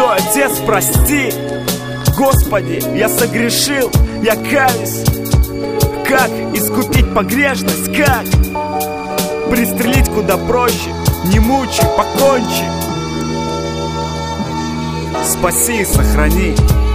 Святой Отец, прости. Господи, я согрешил, я каюсь. Как искупить погрешность, как пристрелить куда проще? Не мучай, покончи. Спаси и сохрани.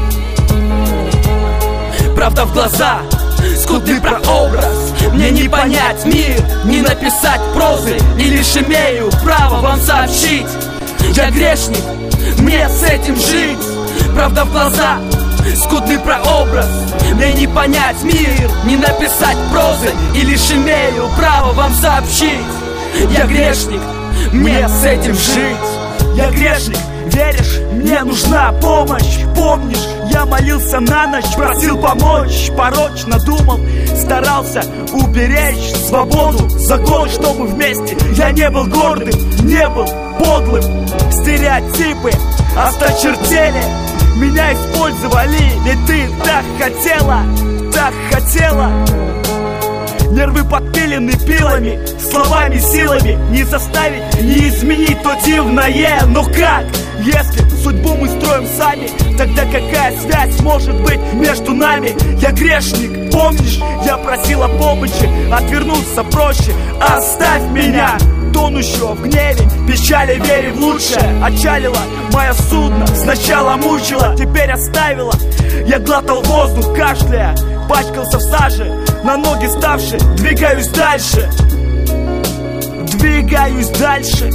Правда в глаза, скудный прообраз. Мне не понять мир, не написать прозы. И лишь имею право вам сообщить: я грешник, мне с этим жить. Правда в глаза, скудный прообраз. Мне не понять мир, не написать прозы. И лишь имею право вам сообщить: я грешник, мне с этим жить. Я грешник, веришь, мне нужна помощь. Помнишь, я молился на ночь, просил помочь. Порочно думал, старался уберечь свободу, закон, чтобы вместе я не был гордым, не был подлым. Стереотипы осточертели, меня использовали, ведь ты так хотела, так хотела. Нервы подпилены пилами, словами, силами. Не заставить, не изменить то дивное. Но как, если судьбу мы строим сами? Тогда какая связь может быть между нами? Я грешник, помнишь, я просил о помощи. Отвернулся проще, оставь меня тонущего в гневе, печали, вере в лучшее. Отчалила мое судно, сначала мучила, теперь оставила. Я глотал воздух, кашляя, пачкался в саже, на ноги ставши, двигаюсь дальше. Двигаюсь дальше.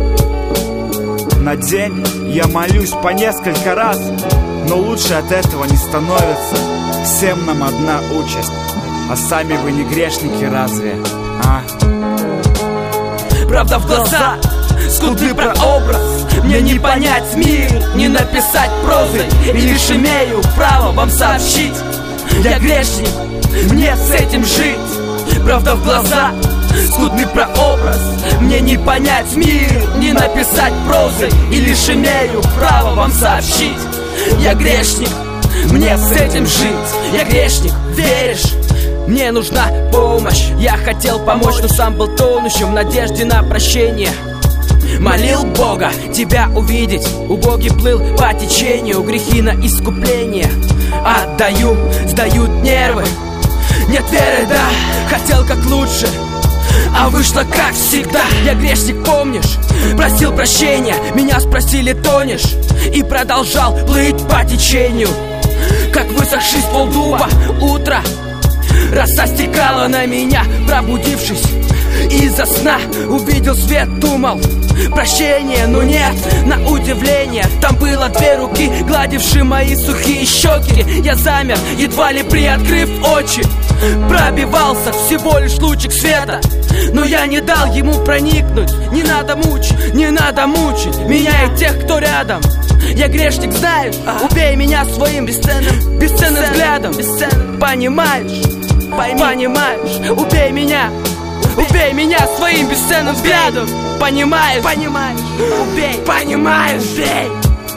На день я молюсь по несколько раз, но лучше от этого не становится. Всем нам одна участь, а сами вы не грешники разве, а? Правда в глаза, скудный прообраз. Мне не понять мир, не написать прозы. И лишь имею право вам сообщить: я грешник, мне с этим жить. Правда в глаза, скудный прообраз. Мне не понять мир, не написать прозы. И лишь имею право вам сообщить: я грешник, мне с этим жить. Я грешник, веришь? Мне нужна помощь. Я хотел помочь, но сам был тонущим в надежде на прощение. Молил Бога тебя увидеть. Убогий плыл по течению, грехи на искупление отдаю, сдают нервы. Нет веры, да, хотел как лучше, а вышло как всегда. Я грешник, помнишь, просил прощения. Меня спросили, тонешь, и продолжал плыть по течению, как высохший ствол дуба. Утро, роса стекала на меня, пробудившись из-за сна, увидел свет, думал прощение, но нет, на удивление, там было две руки, гладившие мои сухие щеки. Я замер, едва ли приоткрыв очи. Пробивался всего лишь лучик света, но я не дал ему проникнуть. Не надо мучить, не надо мучить меня и тех, кто рядом. Я грешник, знаешь, убей меня своим бесценным взглядом. Понимаешь, понимаешь, убей меня своим бесценным взглядом. Понимаешь, убей, понимаешь, убей.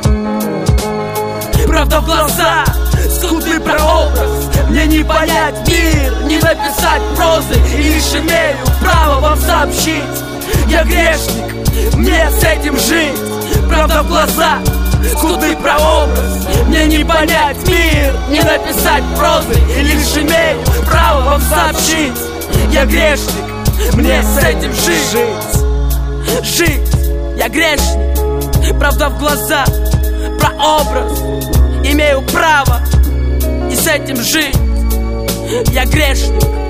Правда в глаза, скудный прообраз. Мне не понять мир, не написать прозы. И лишь имею право вам сообщить: я грешник, мне с этим жить. Правда в глаза, скудный прообраз. Мне не понять мир, не написать прозы. И лишь имею право вам сообщить: я грешник, мне с этим жить. Жить, я грешник. Правда в глаза, прообраз. Имею право и с этим жить. Я грешник.